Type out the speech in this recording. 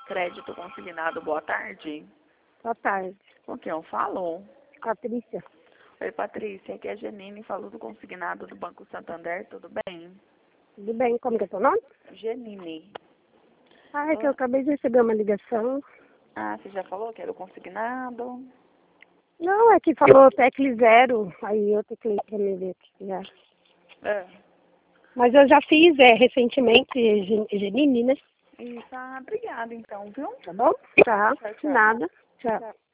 Crédito consignado, boa tarde. Boa tarde. Com quem eu falo? Patrícia. Oi, Patrícia, aqui é a Genine, falo do consignado do Banco Santander, tudo bem? Tudo bem? Como que é seu nome? Genine. Ah, é que eu acabei de receber uma ligação. Ah, você já falou que era o consignado? Não, é que falou tecla 0, aí eu teclei pra me ver aqui já. É. Mas eu já fiz recentemente, Genini, né? Isso, obrigada então, viu? Tá bom? Tá, Tchau, tchau. nada. Tchau. Tchau.